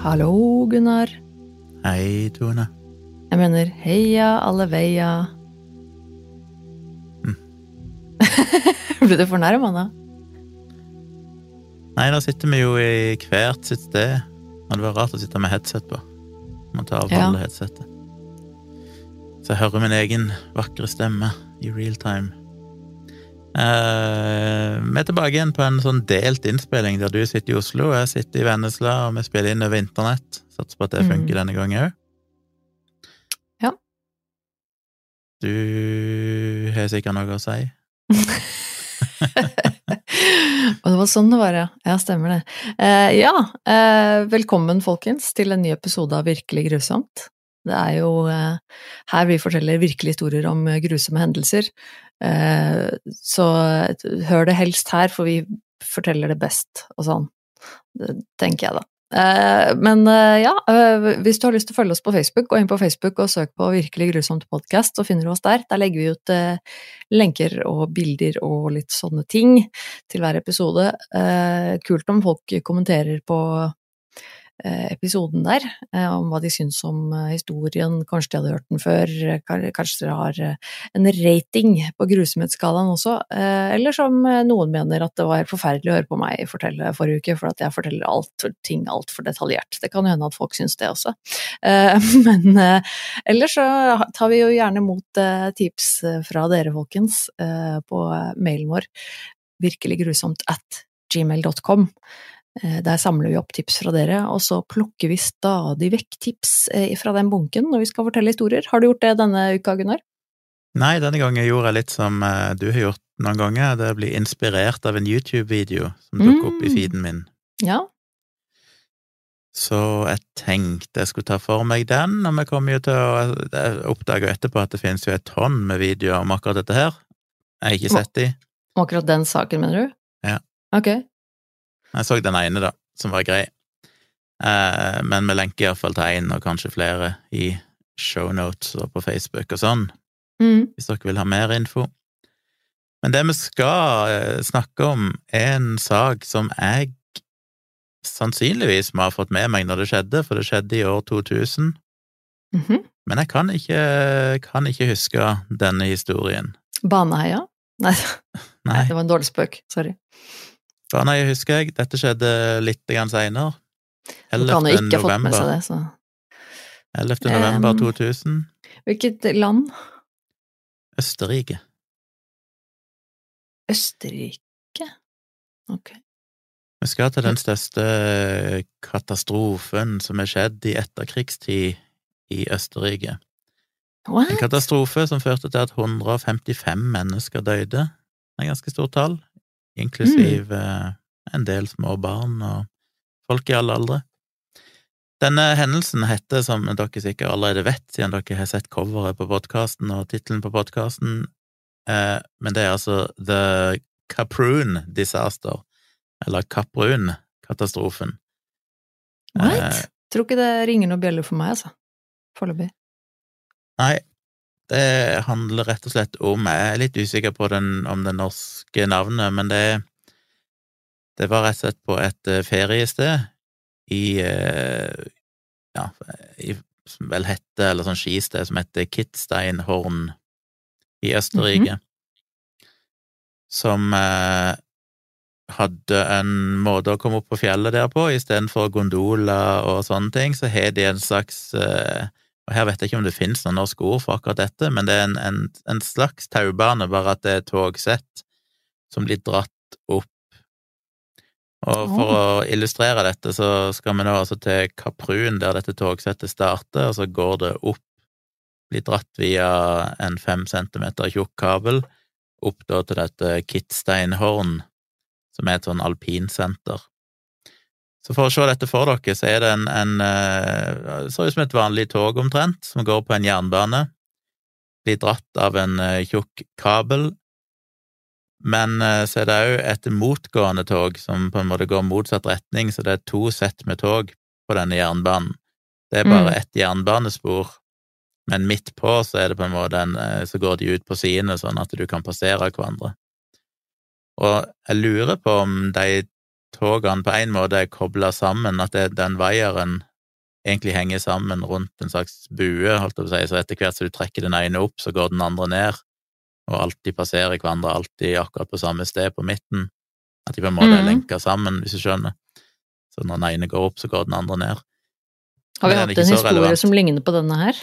Hallo, Gunnar. Hei, Tone. Jeg mener, heia alle veia. Ble du fornærmet da? Nei, da sitter vi jo i hvert sitt sted. Og det var rart å sitte med headset på. Må ta av alle headsetet. Så jeg hører min egen vakre stemme i real time. Vi er tilbake igjen på en sånn delt innspilling der du sitter i Oslo, og jeg sitter i Vennesla, og vi spiller inn over internett. Satser på at det funker denne gangen også. Ja. Du har sikkert noe å si. Og det var sånn det var, ja. Ja, stemmer det. Velkommen, folkens, til en ny episode av Virkelig grusomt. Det er jo her vi forteller virkelige historier om grusomme hendelser. Så hør det helst her, for vi forteller det best, og sånn. Det tenker jeg da. Hvis du har lyst til å følge oss på Facebook, gå inn på Facebook og søk på Virkelig grusomt podcast, så finner du oss der. Der legger vi ut lenker og bilder og litt sånne ting til hver episode. Kult om folk kommenterer på episoden der, om hva de syns om historien, kanskje de hadde hørt den før, kanskje de har en rating på grusomhetsskalaen også, eller som noen mener at det var forferdelig å høre på meg fortelle forrige uke, for at jeg forteller ting alt for detaljert. Det kan jo hende at folk syns det også. Men ellers så tar vi jo gjerne mot tips fra dere, folkens, på mailen vår, virkeligGrusomt@gmail.com. Der samler vi opp tips fra dere, og så plukker vi stadig vekk tips fra den bunken når vi skal fortelle historier. Har du gjort det denne uka, Gunnar? Nei, denne gangen gjorde jeg litt som du har gjort noen ganger. Det blir inspirert av en YouTube-video som dukker opp i feeden min. Ja. Så jeg tenkte jeg skulle ta for meg den, og vi kommer jo til å oppdage etterpå at det finnes jo et tonn med videoer om akkurat dette her. Jeg har ikke sett de. Om akkurat den saken, mener du? Ja. Ok. Jeg så den ene da, som var grei. Men vi lenker i hvert fall til en, og kanskje flere, i shownotes og på Facebook og sånn, hvis dere vil ha mer info. Men det vi skal snakke om er en sak som jeg sannsynligvis må ha fått med meg når det skjedde, for det skjedde i år 2000. Men jeg kan ikke huske denne historien. Baneheia? Nei, det var en dårlig spøk, sorry. Baneheia husker jeg, dette skjedde litt senere. 11. november. Det, så. 11. november 2000. Hvilket land? Østerrike. Østerrike? Ok. Vi skal til den største katastrofen som er skjedd i etterkrigstid i Østerrike. What? En katastrofe som førte til at 155 mennesker døde. Det er ganske stort tall. Inklusiv en del små barn og folk i alle aldre. Denne hendelsen heter, som dere sikkert allerede vet, siden dere har sett coveret på podcasten og titelen på podcasten, men det er altså The Kaprun Disaster, eller Kaprun-katastrofen. What? Tror ikke det ringer noe bjelle for meg, altså. Foreløpig. Nei, det handler rett og slett om, jeg er litt usikker på om det norske navnet, men det var rett og slett på et feriested som vel hette, eller sånn skisted som heter Kitzsteinhorn i Østerrike, som hadde en måte å komme opp på fjellet der på, i stedet for gondola og sånne ting, så har de en slags og her vet jeg ikke om det finnes noen norske ord for akkurat dette, men det er en slags taubane, bare at det er togsett som blir dratt opp. Og for å illustrere dette, så skal vi nå altså til Kaprun, der dette togsettet starter, og så går det opp, blir dratt via en 5 centimeter tjukk kabel, opp da til dette Kitzsteinhorn, som er et sånn alpinsenter. Så for å se dette for dere, så er det så ut som et vanlig tog omtrent, som går på en jernbane, blir dratt av en tjukk kabel, men så er det jo et motgående tog som på en måte går motsatt retning, så det er 2 sett med tog på denne jernbanen. Det er bare et jernbanespor, men midt på så er det på en måte så går de ut på sidene sånn at du kan passere hverandre. Og jeg lurer på om de togene på en måte er koblet sammen, at den veieren egentlig henger sammen rundt en slags bue, holdt jeg på å si, så etter hvert så du trekker den ene opp, så går den andre ned, og alltid passerer hverandre, alltid akkurat på samme sted på midten, at de på en måte er lenket sammen, hvis du skjønner. Så når den ene går opp, så går den andre ned. Har vi hatt en historie som ligner på denne her?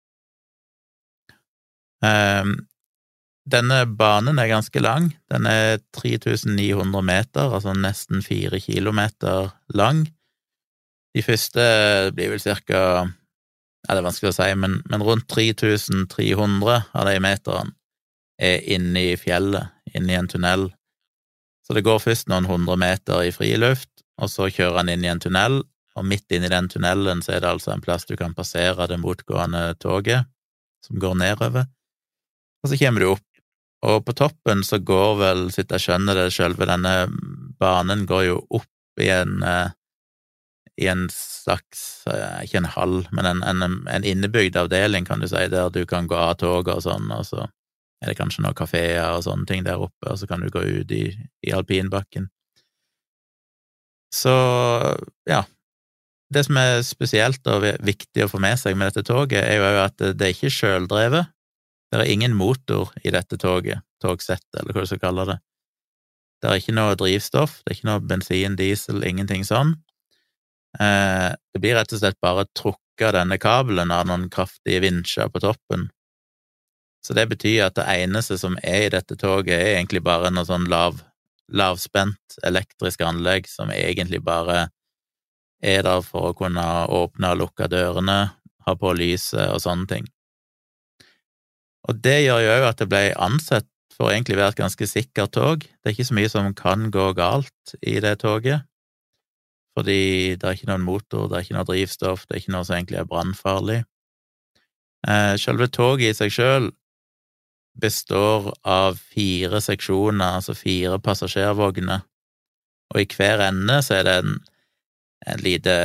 Denne banen er ganske lang. Den er 3900 meter, altså nesten 4 kilometer lang. De første blir vel cirka, ja, det er vanskelig å si, men rundt 3300 av de meterne er inne i fjellet, inne i en tunnel. Så det går først noen 100 meter i fri luft, og så kjører han inn i en tunnel, og midt inn i den tunnelen så er det altså en plass du kan passere det motgående toget, som går nedover. Og så kommer du opp, og på toppen så går vel, så jeg skjønner det, selve denne banen går jo opp i en slags, ikke en hall, men en innebygd avdeling, kan du si, der du kan gå av toget og sånn, og så er det kanskje noen kaféer og sånne ting der oppe, og så kan du gå ut i alpinbakken. Så, ja, det som er spesielt og viktig å få med seg med dette toget, er jo at det er ikke selvdrevet. Det er ingen motor i dette toget, togsett, eller hva du skal kalle det. Det er ikke noe drivstoff, det er ikke noe bensin, diesel, ingenting sånn. Det blir rett og slett bare trukket denne kabelen av noen kraftige vinsjer på toppen. Så det betyr at det eneste som er i dette toget er egentlig bare noe sånn lavspent elektrisk anlegg som egentlig bare er der for å kunne åpne og lukke dørene, ha på lyset og sånne ting. Og det gjør jo at det ble ansett for å egentlig være et ganske sikkert tog. Det er ikke så mye som kan gå galt i det toget, fordi det er ikke noen motor, det er ikke noe drivstoff, det er ikke noe som egentlig er brannfarlig. Selve toget i seg selv består av 4 seksjoner, altså 4 passasjervogner, og i hver ende så er det en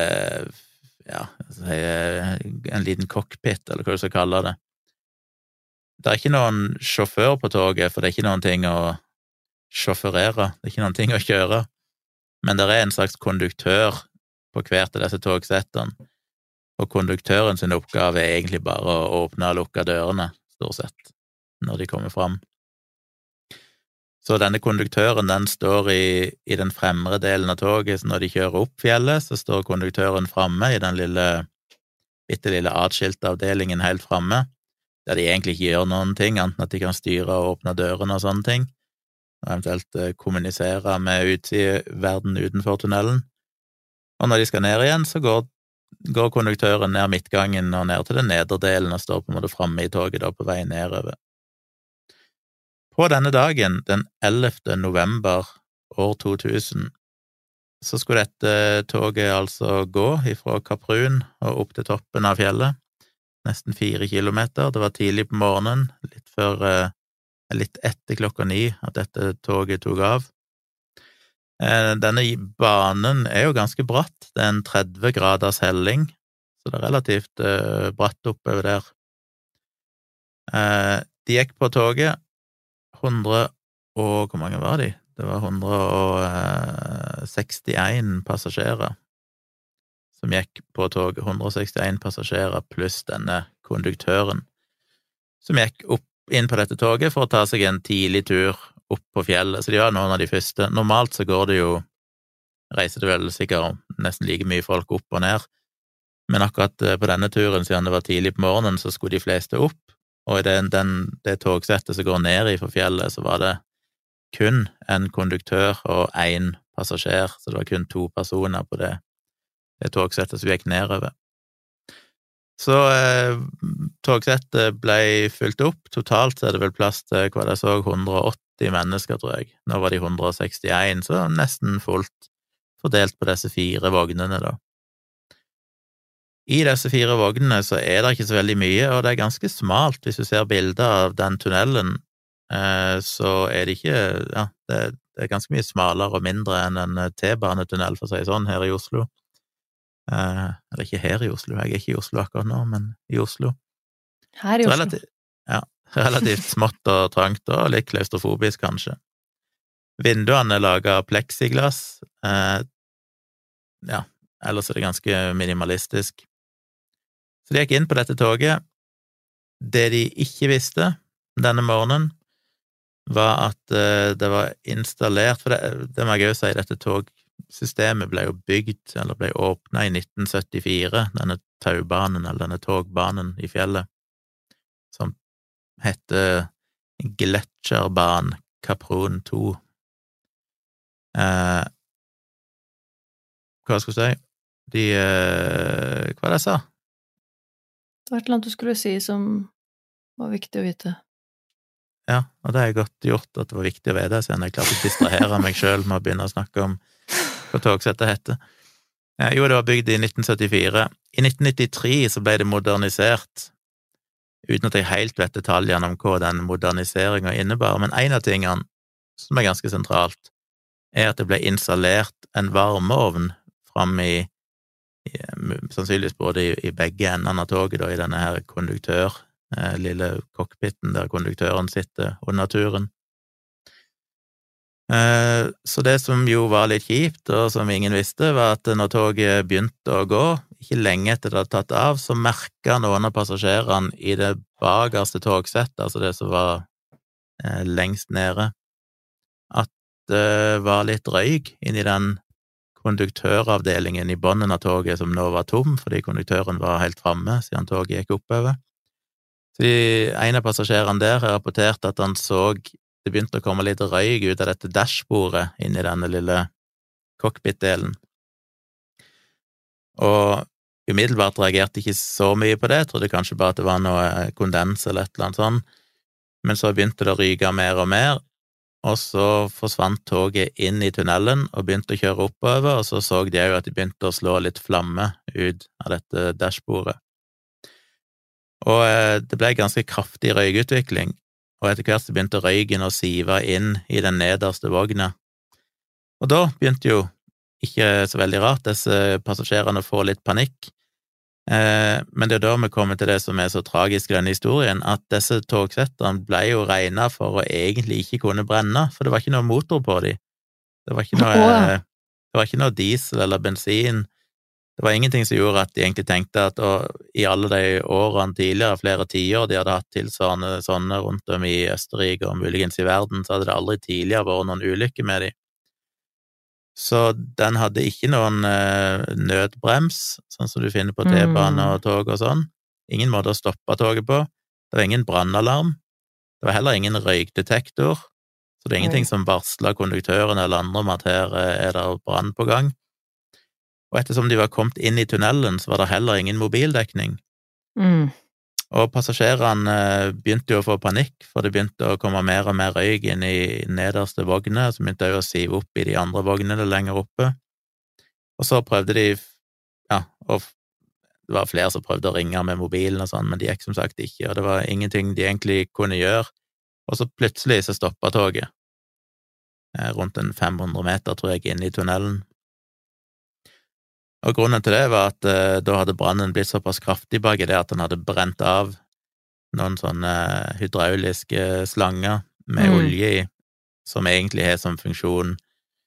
liten cockpit, eller hva du skal kalle det. Det er ikke noen sjåfør på toget, for det er ikke noen ting å sjåførere, det er ikke noen ting å kjøre, men det er en slags konduktør på hvert av disse togsettene, og konduktøren sin oppgave er egentlig bare å åpne og lukke dørene, stort sett, når de kommer fram. Så denne konduktøren, den står i den fremre delen av toget, så når de kjører opp fjellet, så står konduktøren framme i den bittelille atskilte avdelingen helt framme, der de egentlig ikke gjør noen ting, enten at de kan styre og åpne dørene og sånne ting, og eventuelt kommunisere med verden utenfor tunnelen. Og når de skal ned igjen, så går konduktøren ned midtgangen og ned til den nederdelen og står på en måte framme i toget da, på vei nedover. På denne dagen, den 11. november år 2000, så skulle dette toget altså gå ifra Kaprun og opp til toppen av fjellet, nesten 4 kilometer. Det var tidlig på morgenen, litt etter 9:00 at dette toget tok av. Denne banen er jo ganske bratt, det er en 30 graders helling, så det er relativt bratt oppover der. De gikk på toget, hvor mange var de? Det var 161 passasjerer som gikk på toget, 161 passasjerer pluss denne konduktøren, som gikk inn på dette toget for å ta seg en tidlig tur opp på fjellet, så de var noen av de første. Normalt så reiser det vel sikkert nesten like mye folk opp og ned, men akkurat på denne turen, siden det var tidlig på morgenen, så skulle de fleste opp, og i det togsettet som går ned i for fjellet, så var det kun en konduktør og 1 passasjer, så det var kun 2 personer på det togsettet som gikk nedover. Så togsettet ble fylt opp, totalt så er det vel plass til, hva jeg så, 180 mennesker, tror jeg. Nå var de 161, så nesten fullt fordelt på disse 4 vognene da. I disse 4 vognene så er det ikke så veldig mye, og det er ganske smalt. Hvis du ser bilder av den tunnelen, så er det ikke, ja, det er ganske mye smalere og mindre enn en T-banetunnel, for å si sånn, her i Oslo. Eller ikke her i Oslo, jeg er ikke i Oslo akkurat nå, men i Oslo. Her i Oslo. Relativt smått og trangt, og litt klaustrofobisk kanskje. Vinduene er laget av plexiglass, ellers er det ganske minimalistisk. Så de gikk inn på dette toget. Det de ikke visste denne morgenen, var at det var installert, for det må jeg jo si, dette togsystemet ble jo bygd, eller ble åpnet i 1974, denne taubanen, eller denne togbanen i fjellet, som heter Gletsjerbanen Kaprun 2. Hva skal jeg si? Hva det jeg sa? Det var et eller annet du skulle si som var viktig å vite. Ja, og det er godt gjort at det var viktig å vite, siden jeg klarte å distrahere meg selv med å begynne å snakke om hva togsettet heter. Jo, det var bygd i 1974. I 1993 så ble det modernisert, uten at jeg helt vet detaljene om hva den moderniseringen innebar, men en av tingene som er ganske sentralt, er at det ble installert en varmeovn fram i sannsynligvis både i begge endene av toget, da, i denne her lille cockpiten der konduktøren sitter under turen. Så det som jo var litt kjipt, og som ingen visste, var at når toget begynte å gå, ikke lenge etter det hadde tatt av, så merket noen av passasjerene i det bakerste togsettet, altså det som var lengst nede, at det var litt røyk inni den konduktøravdelingen i bunnen av toget som nå var tom, fordi konduktøren var helt framme siden toget gikk oppover. Så en av passasjerene der har rapportert at han så det begynte å komme litt røyk ut av dette dashbordet inni denne lille cockpit-delen. Og umiddelbart reagerte ikke så mye på det, jeg trodde kanskje bare at det var noe kondens eller et eller annet sånt, men så begynte det å ryke mer og mer, og så forsvant toget inn i tunnelen og begynte å kjøre oppover, og så de jo at de begynte å slå litt flamme ut av dette dashbordet. Og det ble ganske kraftig røykutvikling, og etter hvert så begynte røyken å sive inn i den nederste vogna. Og da begynte jo, ikke så veldig rart, disse passasjerene å få litt panikk, men det da vi kommer til det som så tragisk i denne historien, at disse togsettene ble jo regnet for å egentlig ikke kunne brenne, for det var ikke noe motor på dem. Det var ikke noe diesel eller bensin. Det var ingenting som gjorde at de egentlig tenkte at i alle de årene tidligere, flere tiår de hadde hatt tilsvarende sånne rundt om i Østerrike og muligens i verden, så hadde det aldri tidligere vært noen ulykke med dem. Så den hadde ikke noen nødbrems, sånn som du finner på T-bane og tog og sånn. Ingen måte å stoppe toget på. Det var ingen brannalarm. Det var heller ingen røykdetektor, så det er ingenting som varslet konduktøren eller andre om at her det brann på gang. Og ettersom de var kommet inn i tunnelen, så var det heller ingen mobildekning. Og passasjerene begynte jo å få panikk, for det begynte å komme mer og mer røyk inn i nederste vogne, så begynte de å sive opp i de andre vognene lenger oppe. Og så prøvde de, og det var flere som prøvde å ringe med mobilen og sånn, men de gikk som sagt ikke, og det var ingenting de egentlig kunne gjøre. Og så plutselig så stoppet toget, rundt en 500 meter, tror jeg, inn i tunnelen. Og grunnen til det var at da hadde brannen blitt såpass kraftig bak i det at den hadde brent av noen sånne hydrauliske slanger med olje i, som egentlig har som funksjon,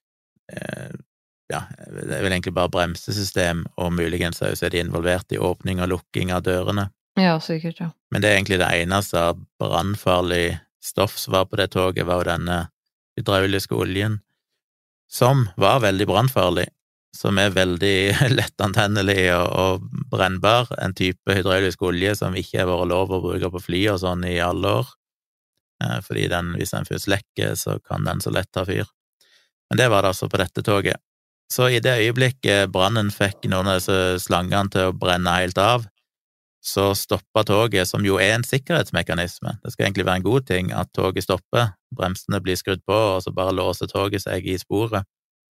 det er vel egentlig bare bremsesystem, og muligens så er de involvert i åpning og lukking av dørene. Ja, sikkert, ja. Men det er egentlig det eneste brannfarlig stoff som var på det toget, var jo denne hydrauliske oljen, som var veldig brannfarlig, som er veldig lettantennelig og brennbar, en type hydraulisk olje som ikke har vært lov å bruke på fly og sånn i alle år, fordi hvis den først lekker, så kan den så lett ta fyr. Men det var det altså på dette toget. Så i det øyeblikket brannen fikk noen av disse slangene til å brenne helt av, så stoppet toget, som jo en sikkerhetsmekanisme. Det skal egentlig være en god ting at toget stopper, bremsene blir skrudd på, og så bare låser toget seg i sporet.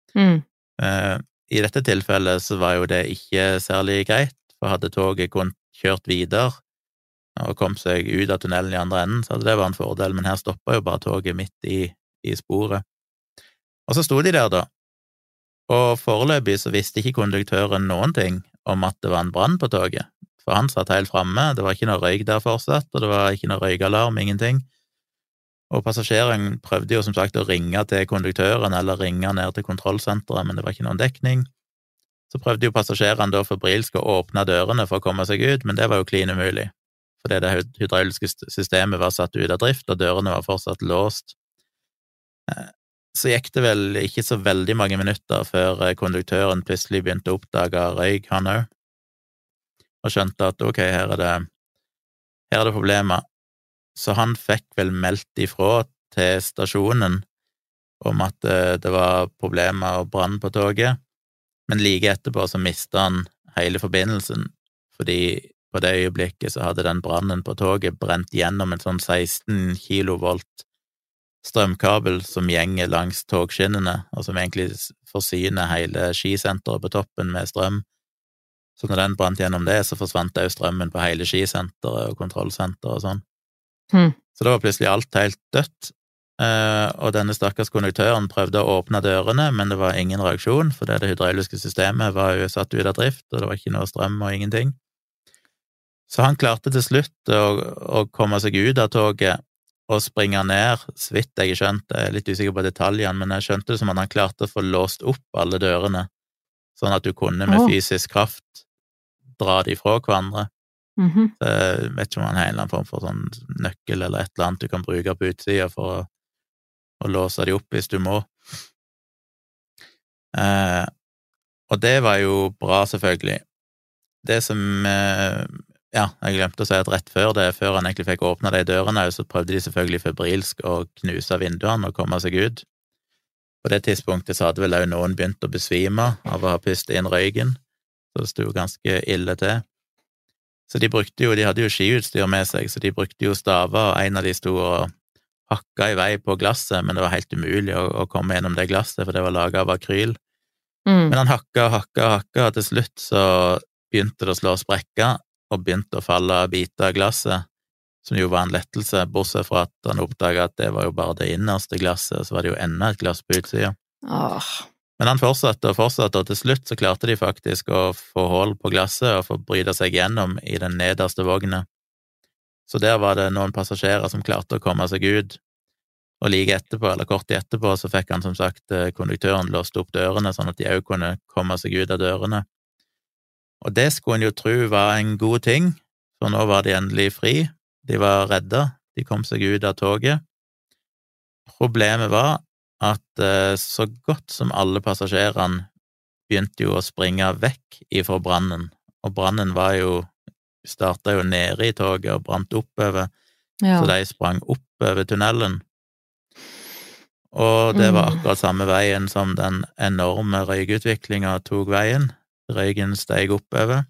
I dette tilfellet så var jo det ikke særlig greit, for hadde toget kun kjørt videre og kom seg ut av tunnelen i andre enden, så hadde det vært en fordel, men her stoppet jo bare toget midt i sporet. Og så stod de der da, og foreløpig så visste ikke konduktøren noen ting om at det var en brann på toget, for han satt helt fremme, det var ikke noe røyk der fortsatt, og det var ikke noe røykalarm, ingenting. Og passasjeren prøvde jo som sagt å ringe til konduktøren eller ringe ned til kontrollsenteret, men det var ikke noen dekning. Så prøvde jo passasjerene da febrilsk å åpne dørene for å komme seg ut, men det var jo klin umulig, fordi det hydrauliske systemet var satt ut av drift, og dørene var fortsatt låst. Så gikk det vel ikke så veldig mange minutter før konduktøren plutselig begynte å oppdage røyk, han også, og skjønte at ok, her er det problemer. Så han fikk vel meldt ifra til stasjonen om at det var problemer og brann på toget, men like etterpå så mistet han hele forbindelsen, fordi på det øyeblikket så hadde den brannen på toget brent gjennom en sånn 16 kilovolt strømkabel som gjenger langs togskinnene, og som egentlig forsyner hele skisenteret på toppen med strøm. Så når den brant gjennom det, så forsvant det jo strømmen på hele skisenteret og kontrollsenteret og sånn. Så da var plutselig alt helt dødt, og denne stakkars konduktøren prøvde å åpne dørene, men det var ingen reaksjon, for det hydrauliske systemet var jo satt ut av drift, og det var ikke noe strøm og ingenting. Så han klarte til slutt å komme seg ut av toget og springe ned, så vidt jeg skjønte, jeg er litt usikker på detaljene, men jeg skjønte det som at han klarte å få låst opp alle dørene, sånn at du kunne med fysisk kraft dra de fra hverandre. Så jeg vet ikke om han har en eller annen form for sånn nøkkel eller et eller annet du kan bruke på utsida for å låse de opp hvis du må. Og det var jo bra, selvfølgelig. Det som jeg glemte å si at rett før han egentlig fikk åpne de dørene, så prøvde de selvfølgelig febrilsk å knuse vinduene og komme seg ut. På det tidspunktet så hadde vel også noen begynt å besvime av å ha pustet inn røyken, så det sto ganske ille til. Så de hadde jo skiutstyr med seg, så de brukte jo staver, og en av de sto og hakka i vei på glasset, men det var helt umulig å komme gjennom det glasset, for det var laget av akryl. Men han hakka, og til slutt så begynte det å slå sprekker, og begynte å falle biter av glasset, som jo var en lettelse, bortsett fra at han oppdaget at det var jo bare det innerste glasset, og så var det jo enda et glass på utsida. Men han fortsatte, og til slutt så klarte de faktisk å få hull på glasset og få bryte seg gjennom i den nederste vognen. Så der var det noen passasjerer som klarte å komme seg ut, og like etterpå, eller kort etterpå, så fikk han som sagt konduktøren låst opp dørene, sånn at de også kunne komme seg ut av dørene. Og det skulle en jo tro var en god ting, for nå var de endelig fri, de var redde, de kom seg ut av toget. Problemet var at så godt som alle passasjerene begynte jo å springe vekk ifra brannen, og brannen startet jo nede i toget og brant oppover, så de sprang oppover tunnelen. Og det var akkurat samme veien som den enorme røykutviklingen tok veien. Røyken steg oppover,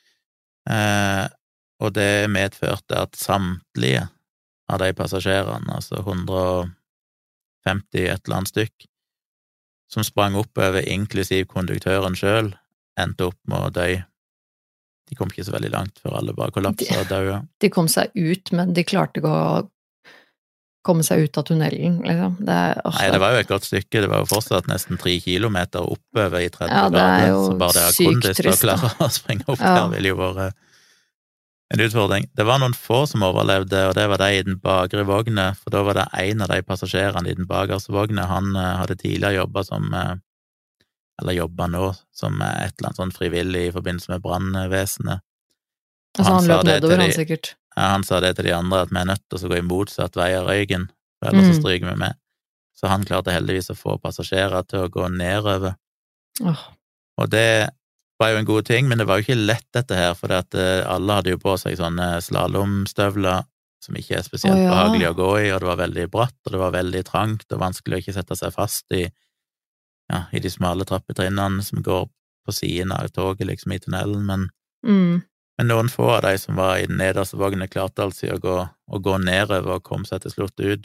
og det medførte at samtlige av de passasjerene, altså 150 et eller annet stykk, som sprang oppover, inklusiv konduktøren selv, endte opp med å dø. De kom ikke så veldig langt før alle bare kollapset og døde. De kom seg ut, men de klarte ikke å komme seg ut av tunnelen, liksom. Nei, det var jo et godt stykke, det var jo fortsatt nesten 3 kilometer oppover i 30 grader, så bare det å kondis til å klare å springe opp der ville jo være en utfordring. Det var noen få som overlevde, og det var de i den bakre vognen, for da var det en av de passasjerene i den bakerste vognen, han hadde tidligere jobbet eller jobber nå, som et eller annet sånn frivillig i forbindelse med brannvesenet. Altså han løp nedover, han sikkert. Ja, han sa det til de andre, at vi nødt til å gå i motsatt vei av røyken, for ellers så stryker vi med. Så han klarte heldigvis å få passasjerer til å gå nedover. Og det var jo en god ting, men det var jo ikke lett dette her, for alle hadde jo på seg sånne slalomstøvler som ikke er spesielt behagelig å gå i, og det var veldig bratt, og det var veldig trangt, og vanskelig å ikke sette seg fast i de smale trappetrinnene som går på siden av toget, liksom i tunnelen, men noen få av de som var i den nederste vognen klarte altså å gå nedover og komme seg til slutt ut.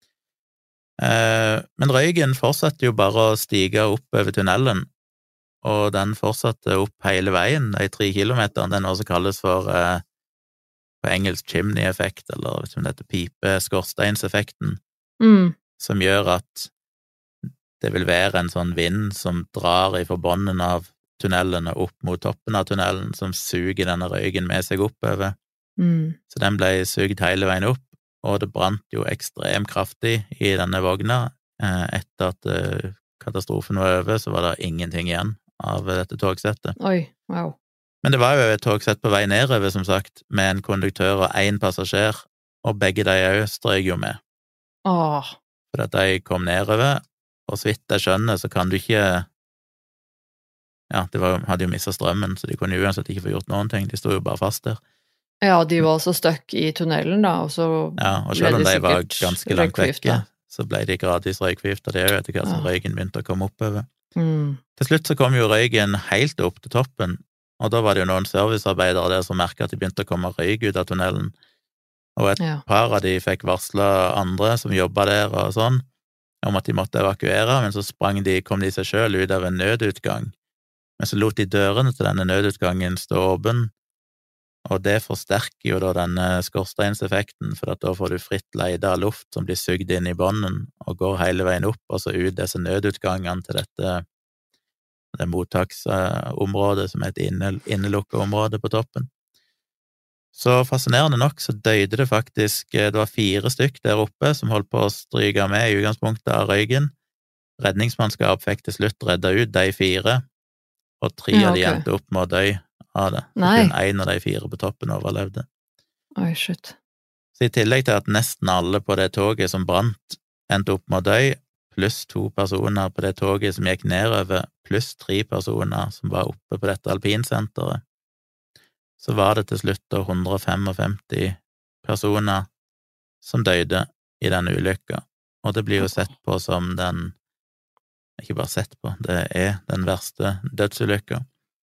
Men røyken fortsatte jo bare å stige opp over tunnelen, og den fortsatte opp hele veien, de 3 kilometerne, den også kalles for på engelsk chimney-effekt, eller vet ikke om det heter pipe-skorsteinseffekten, som gjør at det vil være en sånn vind som drar i forbånden av tunnelen og opp mot toppen av tunnelen, som suger denne røyken med seg oppover. Så den ble sugd hele veien opp, og det brant jo ekstremt kraftig i denne vogna. Etter at katastrofen var over, så var det ingenting igjen av dette togsettet. Oi, wow. Men det var jo et togsett på vei nedover, som sagt, med en konduktør og en passasjer, og begge de også strøk jo med. Åh, For at de kom nedover, og så vidt jeg skjønner, så kan du ikke Ja, hadde jo mistet strømmen, så de kunne jo uansett ikke få gjort noen ting, de stod jo bare fast der. ja, de var så stuck i tunnelen da, og så Ja, og ble selv om de de var sikkert ganske langt røykforgiftet. vekke, så ble de gradvis røykforgiftet, det er jo etter hvert som Ja. røyken begynte å komme oppover. Mm. Til slutt så kom jo røyken helt opp til toppen, og da var det jo noen servicearbeidere der som merket at det begynte å komme røyk ut av tunnelen, og et Ja. par av de fikk varslet andre som jobbet der og sånn, om at de måtte evakuere, men så kom de seg selv ut av en nødutgang. Men så lot de dørene til denne nødutgangen stå åpen, og det forsterker jo da denne skorsteinseffekten, for at da får du fritt leide av luft som blir sugd inn i bånden, og går hele veien opp, og så ut disse nødutgangene til det mottaksområdet som er et innelukket område på toppen. Så fascinerende nok så døde det faktisk, det var 4 stykk der oppe som holdt på å stryke med i utgangspunktet av røyken. Redningsmannskap fikk til slutt redda ut de 4, og 3 Ja, av de ok. endte opp med å dø av det. Så Nei. kun 1 av de 4 på toppen overlevde. Oi, shit. Så i tillegg til at nesten alle på det toget som brant, endte opp med å dø, pluss 2 personer på det toget som gikk nedover, pluss 3 personer som var oppe på dette alpinsenteret, så var det til slutt da 155 personer som døde i denne ulykka. Og det blir jo sett på som ikke bare sett på, det er den verste dødsulykka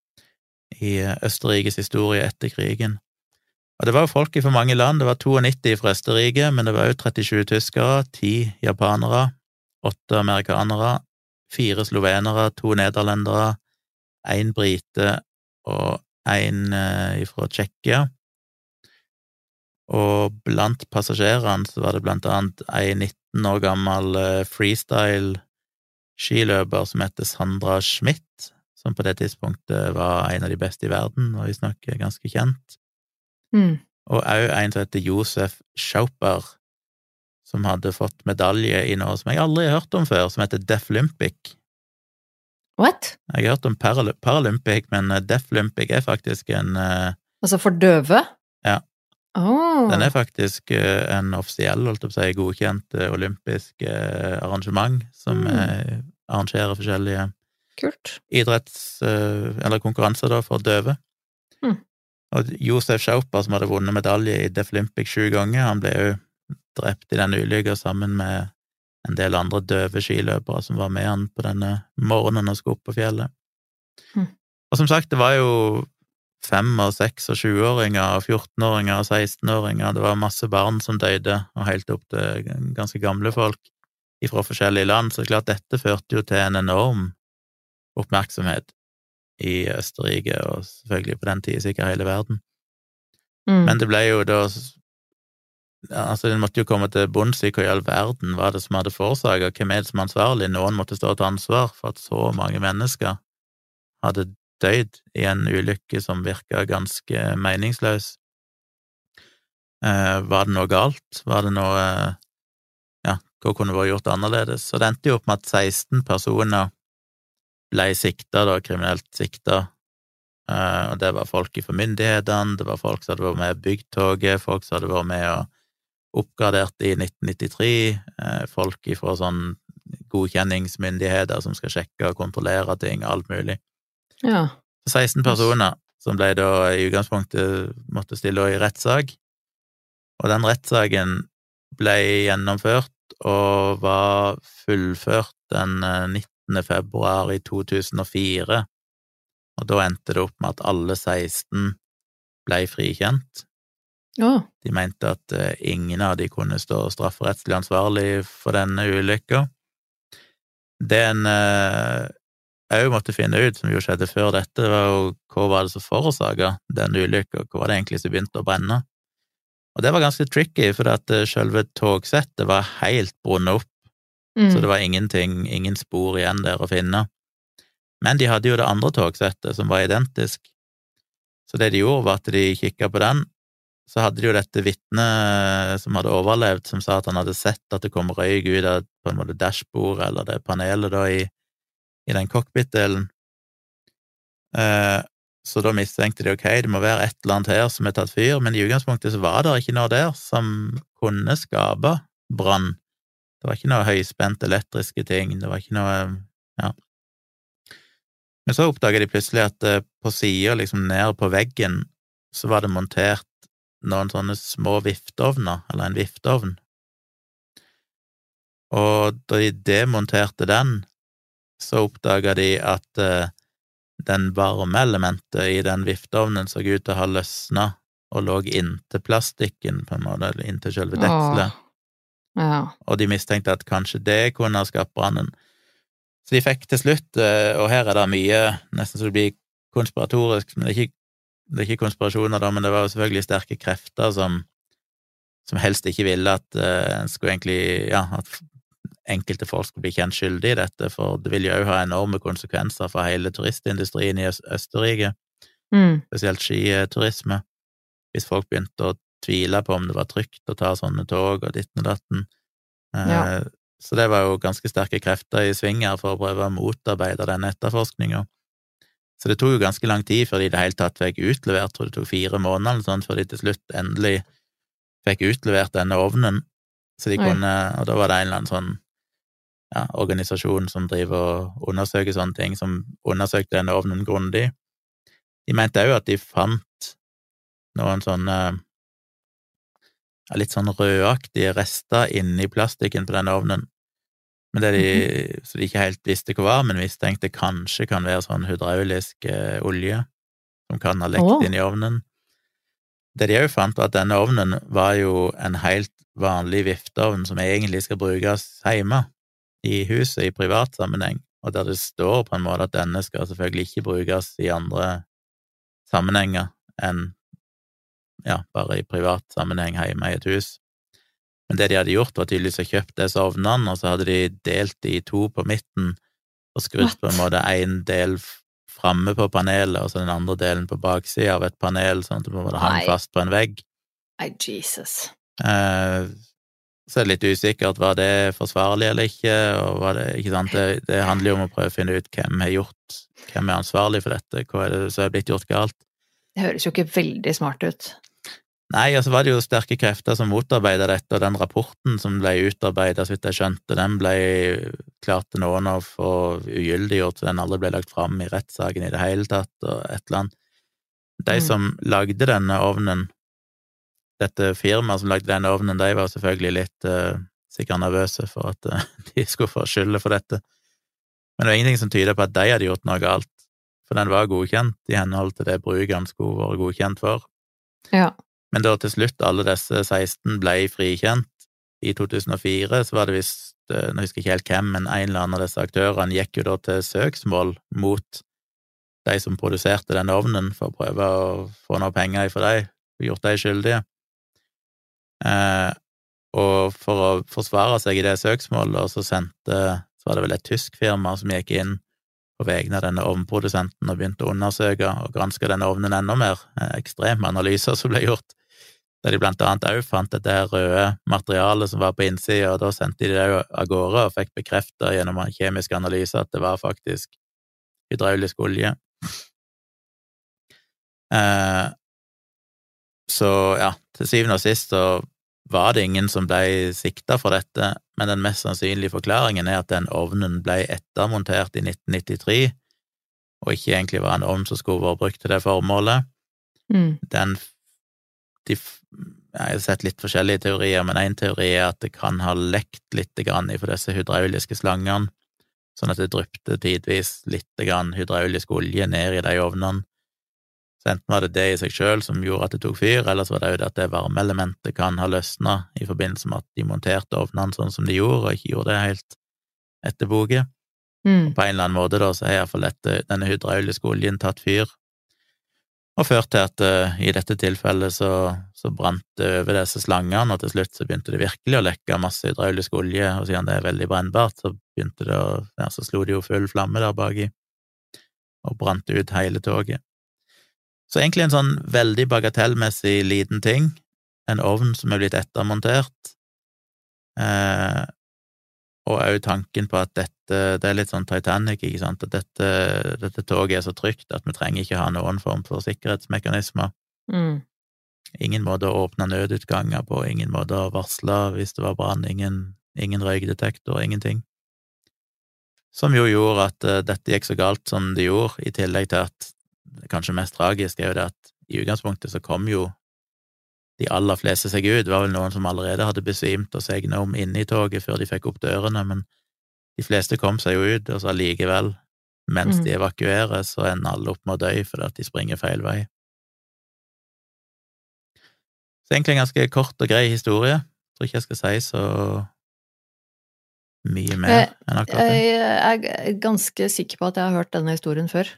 i Østerrikes historie etter krigen. Og det var jo folk fra mange land, det var 92 fra Østerrike, men det var jo 37 tyskere, 10 japanere, 8 amerikanere, 4 slovenere, 2 nederlendere, 1 brite og 1 fra Tsjekkia. Og blant passasjerene så var det blant annet en 19 år gammel freestyle-skiløper som heter Sandra Schmidt, som på det tidspunktet var en av de beste i verden, og visstnok ganske kjent. Mm. Og også en som heter Josef Schauper, som hadde fått medalje i noe som jeg aldri har hørt om før, som heter Deaflympic. What? Jeg har hørt om Paralympic, men Deaflympic er faktisk Altså for døve? Ja. Oh. Den er faktisk en offisiell, holdt jeg på å si, godkjent olympisk arrangement, som arrangerer forskjellige Kult. eller konkurranser da, for døve. Mm. Og Josef Schauper, som hadde vunnet medalje i Deaflympic 7 ganger, han ble jo drept i denne ulykka sammen med en del andre døve skiløpere som var med han på denne morgenen og skulle opp på fjellet. Mm. Og som sagt, det var jo 5-, 6- og 7-åringer, 14-åringer og 16-åringer, det var masse barn som døde, og helt opp til ganske gamle folk fra forskjellige land, så klart dette førte jo til en enorm oppmerksomhet i Østerrike, og selvfølgelig på den tiden sikkert hele verden. Mm. Men det ble jo da altså det måtte jo komme til bunns i hva i all verden var det som hadde forårsaket, hvem er det som er ansvarlig, noen måtte stå til ansvar for at så mange mennesker hadde dødd i en ulykke som virket ganske meningsløs. Var det noe galt? Var det noe hva kunne vært gjort annerledes? Så det endte jo opp med at 16 personer ble sikta, da, kriminelt sikta, og det var folk fra myndighetene, det var folk som hadde vært med i byggtoget, folk som hadde vært med og oppgradert i 1993, folk fra sånn godkjenningsmyndigheter som skal sjekke og kontrollere ting, alt mulig. Ja. 16 personer som ble da i utgangspunktet måtte stille i rettssak, og den rettssaken ble gjennomført og var fullført den 19. februar i 2004, og da endte det opp med at alle 16 ble frikjent. Oh. De mente at ingen av de kunne stå strafferettslig ansvarlig for denne ulykka. Det en også måtte finne ut, som jo skjedde før dette, var jo hva var det som forårsaket denne ulykka, hva var det egentlig som begynte å brenne. Og det var ganske tricky, for at selve togsettet var helt brunnet opp, så det var ingen spor igjen der å finne. Men de hadde jo det andre togsettet, som var identisk. Så det de gjorde, var at de kikket på den, så hadde de jo dette vitnet som hadde overlevd, som sa at han hadde sett at det kom røyk ut av på en måte dashbord, eller det panelet da i den cockpit-delen. Så da mistenkte de, ok, det må være et eller annet her som tatt fyr, men i utgangspunktet så var det ikke noe der som kunne skape brann. Det var ikke noe høyspent elektriske ting, det var ikke noe, ja. Men så oppdaget de plutselig at på siden, liksom ned på veggen, så var det montert noen sånne små vifteovner, eller en vifteovn. Og da de demonterte den, så oppdaget de at den varmeelementet i den vifteovnen så ut til å ha løsnet og lå inntil plastikken, på en måte, eller inntil selve dekselet. Ja. Og de mistenkte at kanskje det kunne ha skapt brannen. Så de fikk til slutt, og her det mye, nesten så det blir konspiratorisk, men det er ikke konspirasjoner da, men det var selvfølgelig sterke krefter som helst ikke ville at en skulle egentlig, ja, at enkelte folk skulle bli kjent skyldig i dette, for det vil jo også ha enorme konsekvenser for hele turistindustrien i Østerrike, spesielt skiturisme, hvis folk begynte å tvile på om det var trygt å ta sånne tog og ditten og datten. Så det var jo ganske sterke krefter i sving her for å prøve å motarbeide denne etterforskningen. Så det tok jo ganske lang tid før de i det hele tatt fikk utlevert, tror det tok 4 måneder eller sånn, før de til slutt endelig fikk utlevert denne ovnen, så de kunne, og da var det en eller annen sånn organisasjon som driver og undersøker sånne ting, som undersøkte denne ovnen grundig. De mente også at de fant noen sånne litt sånn rødaktige rester inni plastikken på denne ovnen, men så de ikke helt visste hva var, men mistenkte kanskje kan være sånn hydraulisk olje som kan ha lekt inn i ovnen. Det de også fant var at denne ovnen var jo en helt vanlig vifteovn som egentlig skal brukes hjemme i huset i privat sammenheng, og der det står på en måte at denne skal selvfølgelig ikke brukes i andre sammenhenger enn bare i privat sammenheng hjemme i et hus. Men det de hadde gjort var tydeligvis å kjøpt disse ovnene, og så hadde de delt de i 2 på midten og skrudd på en måte en del framme på panelet, og så den andre delen på baksiden av et panel, sånn at det på en måte hang fast på en vegg. Nei, Jesus. Så det litt usikkert, var det forsvarlig eller ikke, og var det, ikke sant, det handler jo om å prøve å finne ut hvem ansvarlig for dette, hva det som blitt gjort galt. Det høres jo ikke veldig smart ut. Nei, altså var det jo sterke krefter som motarbeidet dette, og den rapporten som ble utarbeidet, så vidt jeg skjønte, den ble klart til noen å få ugyldiggjort, så den aldri ble lagt fram i rettssaken i det hele tatt, og et eller annet. De som lagde denne ovnen, dette firmaet som lagde denne ovnen, de var selvfølgelig litt sikkert nervøse for at de skulle få skylde for dette. Men det var ingenting som tyder på at de hadde gjort noe galt, for den var godkjent i henhold til det brukeren skulle være godkjent for. Ja. Men da til slutt alle disse 16 ble frikjent. I 2004 så var det visst, nå husker jeg ikke helt hvem, men en eller annen av disse aktørene gikk jo da til søksmål mot de som produserte denne ovnen, for å prøve å få noe penger for dem, og gjort dem skyldige. Og for å forsvare seg i det søksmålet, så var det vel et tysk firma som gikk inn på vegne av denne ovnprodusenten og begynte å undersøke og granske denne ovnen enda mer, ekstreme analyser som ble gjort, der de blant annet også fant dette røde materialet som var på innsiden, og da sendte de det av gårde og fikk bekreftet gjennom en kjemisk analyse at det var faktisk hydraulisk olje. Så ja, til syvende og sist så var det ingen som ble siktet for dette, men den mest sannsynlige forklaringen at den ovnen ble ettermontert i 1993, og ikke egentlig var en ovn som skulle være brukt til det formålet. Jeg har sett litt forskjellige teorier, men en teori at det kan ha lekt litt grann i for disse hydrauliske slangene, sånn at det dryppte tidvis litt grann hydraulisk olje ned i de ovnene. Så enten var det det i seg selv som gjorde at det tok fyr, eller så var det jo det at det varmeelementet kan ha løsnet i forbindelse med at de monterte ovnene sånn som de gjorde, og ikke gjorde det helt etter boket. På en eller annen måte da, så har i hvert fall denne hydrauliske oljen tatt fyr, og ført til at i dette tilfellet så brant det over disse slangene, og til slutt så begynte det virkelig å lekke masse hydraulisk olje, og siden det er veldig brennbart, så begynte det så slo det jo full flamme der baki, og brant ut hele toget. Så egentlig en sånn veldig bagatellmessig liten ting, en ovn som er blitt ettermontert, Og også tanken på at det litt sånn Titanic, ikke sant, at dette toget så trygt at vi trenger ikke ha noen form for sikkerhetsmekanismer. Ingen måte å åpne nødutganger på, ingen måte å varsle hvis det var brann, ingen røykdetektor, ingenting. Som jo gjorde at dette gikk så galt som det gjorde, i tillegg til at det kanskje mest tragisk jo det at i utgangspunktet så kom jo de aller fleste seg ut. Det var vel noen som allerede hadde besvimt og segnet om inne i toget før de fikk opp dørene, men de fleste kom seg jo ut, og så allikevel, mens de evakuerer, så ender alle opp med å dø fordi at de springer feil vei. Så egentlig en ganske kort og grei historie. Jeg tror ikke jeg skal si så mye mer enn akkurat det. Jeg er ganske sikker på at jeg har hørt denne historien før.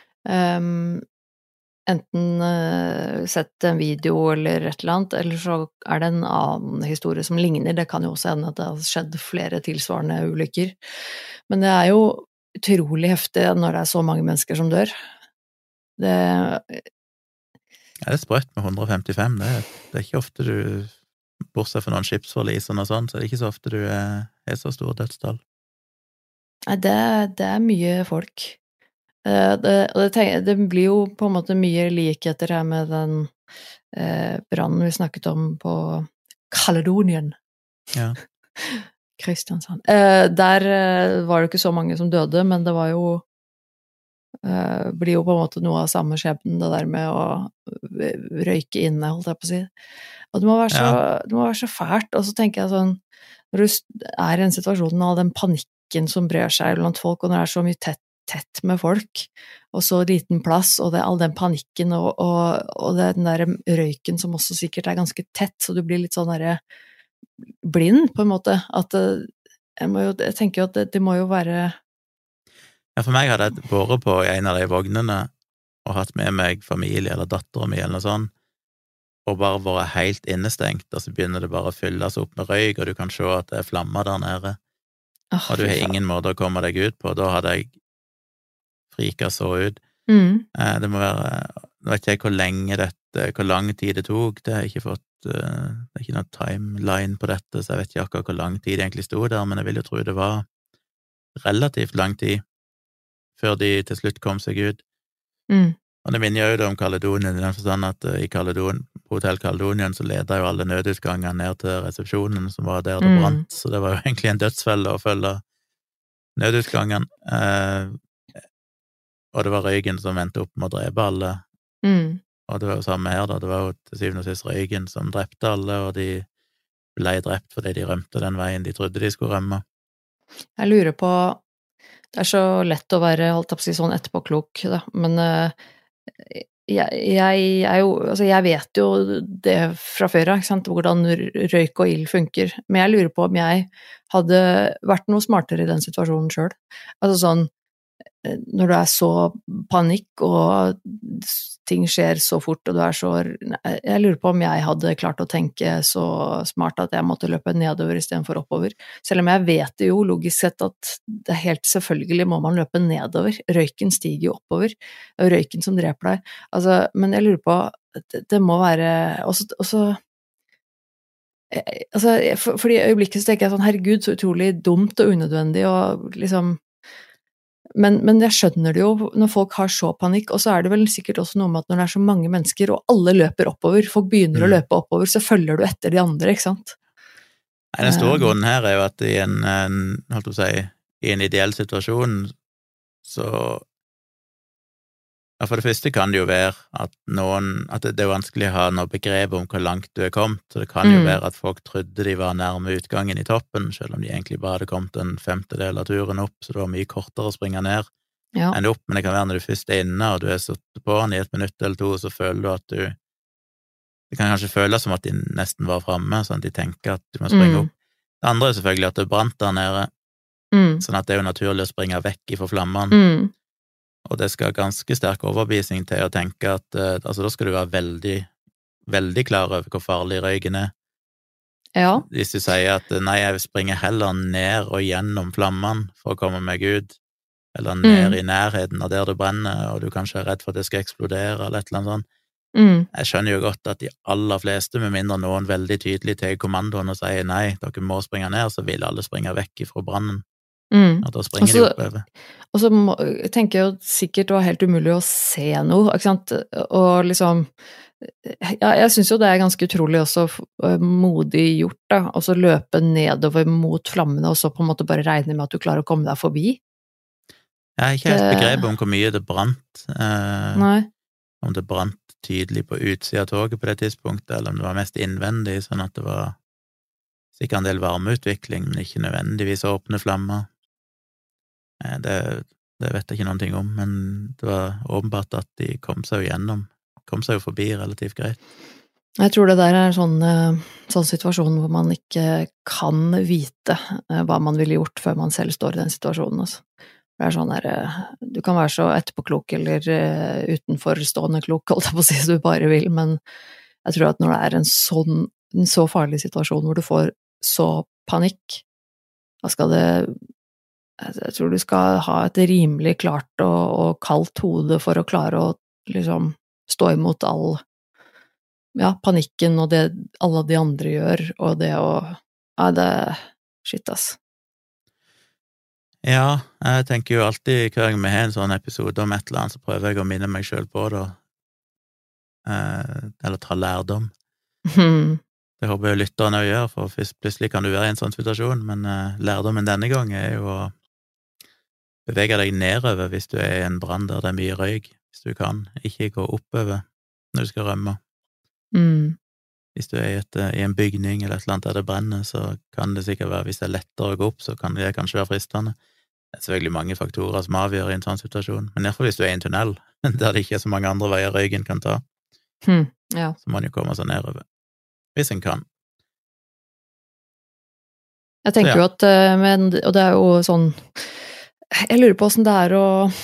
Enten sett en video eller et eller annet, eller så er det en annen historie som ligner. Det kan jo også hende at det har skjedd flere tilsvarende ulykker. Men det er jo utrolig heftig når det er så mange mennesker som dør. Det er sprøtt med 155. Det er ikke ofte du, bortsett fra noen skipsforlis og noe sånt, så er det ikke så ofte du er så stor dødstall. Nei, det er mye folk. Det blir jo på en måte mye likheter her med den brannen vi snakket om på Caledonien. Ja. Kristiansand. Der var det ikke så mange som døde, men det var jo blir jo på en måte noe av samme skjebnen, det der med å røyke inne, holdt jeg på å si. Og det må være så fælt, og så tenker jeg sånn, når du er i en situasjon av den panikken som brer seg blant folk, og når det er så mye tett med folk, og så liten plass, og all den panikken, og den der røyken som også sikkert er ganske tett, så du blir litt sånn der blind, på en måte, at jeg tenker jo at det må jo være... Ja, for meg hadde jeg vært på en av de vognene og hatt med meg familie eller datteren min eller noe sånt, og bare vært helt innestengt, og så begynner det bare å fylles opp med røyk, og du kan se at det er flammer der nede, og du har ingen måte å komme deg ut på. Da hadde jeg frika så ut. Det må være, nå vet jeg hvor lang tid det tok, det har jeg ikke fått, det er ikke noe timeline på dette, så jeg vet ikke akkurat hvor lang tid det egentlig stod der, men jeg vil jo tro det var relativt lang tid før de til slutt kom seg ut. Og det minner jo det om Caledonien, i den forstand at på Hotell Caledonien så ledet jo alle nødutgangene ned til resepsjonen som var der det brant, så det var jo egentlig en dødsfelle å følge nødutgangen. Og det var røyken som endte opp med å drepe alle. Og det var jo samme her da, det var jo til syvende og sist røyken som drepte alle, og de ble drept fordi de rømte den veien de trodde de skulle rømme. Jeg lurer på, det er så lett å være, holdt jeg på å si, sånn etterpåklok, da, men jeg er jo, altså jeg vet jo det fra før, ikke sant, hvordan røyk og ild funker, men jeg lurer på om jeg hadde vært noe smartere i den situasjonen selv. Altså sånn, når du er så panikk og ting skjer så fort og du er så, jeg lurer på om jeg hadde klart å tenke så smart at jeg måtte løpe nedover i stedet for oppover, selv om jeg vet jo logisk sett at det er helt selvfølgelig må man løpe nedover, røyken stiger jo oppover, og røyken som dreper deg, altså, men jeg lurer på, det må være også altså, for i øyeblikket så tenker jeg sånn, herregud, så utrolig dumt og unødvendig og liksom men jeg skjønner det jo når folk har så panikk, og så er det vel sikkert også noe med at når det er så mange mennesker, og alle løper oppover, folk begynner å løpe oppover, så følger du etter de andre, ikke sant? Nei, den store grunnen her er jo at i holdt å si, i en ideell situasjon, så ja, for det første kan det jo være at det er vanskelig å ha noe begrep om hvor langt du er kommet, så det kan jo være at folk trodde de var nærme utgangen i toppen, selv om de egentlig bare hadde kommet en femtedel av turen opp, så det var mye kortere å springe ned enn opp, men det kan være når du først er inne, og du er satt på den i 1 minutt eller 2, så føler du at det kan kanskje føles som at de nesten var fremme, sånn at de tenker at du må springe opp. Det andre er selvfølgelig at det brant der nede, sånn at det er jo naturlig å springe vekk ifra flammene. Og det skal ganske sterk overbevisning til å tenke at altså da skal du være veldig, veldig klar over hvor farlig røyken er. Ja. Hvis du sier at nei, jeg springer heller ned og gjennom flammene for å komme meg ut, eller ned i nærheten av der det brenner, og du kanskje er redd for at det skal eksplodere, eller et eller annet sånt, Jeg skjønner jo godt at de aller fleste, med mindre noen veldig tydelig tar kommandoen og sier nei, dere må springe ned, så vil alle springe vekk fra brannen. Og da springer de oppover. Og så tenker jeg jo sikkert det var helt umulig å se noe, ikke sant? Og liksom, ja, jeg synes jo det er ganske utrolig også modig gjort da, og så løpe nedover mot flammene, og så på en måte bare regne med at du klarer å komme deg forbi. Jeg har ikke helt begrepet om hvor mye det brant. Nei. Om det brant tydelig på utsida av toget på det tidspunktet, eller om det var mest innvendig, sånn at det var sikkert en del varmeutvikling, men ikke nødvendigvis åpne flammer. Det vet jeg ikke noen ting om, men det var åpenbart at de kom seg jo forbi relativt greit. Jeg tror det der er sånn situasjon hvor man ikke kan vite hva man ville gjort før man selv står i den situasjonen, altså. Det er sånn der, du kan være så etterpåklok eller utenforstående klok, holdt jeg på å si, så du bare vil, men jeg tror at når det er en så farlig situasjon hvor du får så panikk, da skal jeg tror du skal ha et rimelig klart og kaldt hode for å klare å liksom stå imot all panikken og det alle de andre gjør, og det shit ass. Ja, jeg tenker jo alltid hver gang vi har en sånn episode om et eller annet, så prøver jeg å minne meg selv på det, eller ta lærdom. Det håper jeg lytterne gjør, for plutselig kan du være i en sånn situasjon, men lærdommen denne gang er jo å bevege deg nedover hvis du er i en brann der det er mye røyk, hvis du kan, ikke gå oppover når du skal rømme. Hvis du er i en bygning eller et eller annet der det brenner, så kan det sikkert være, hvis det er lettere å gå opp, så kan det kanskje være fristende. Det er selvfølgelig mange faktorer som avgjør i en sånn situasjon, men i hvert fall hvis du er i en tunnel, der det ikke er så mange andre veier røyken kan ta, så må man jo komme seg nedover, hvis en kan. Jeg tenker jo at, og det er jo sånn, jeg lurer på hvordan det er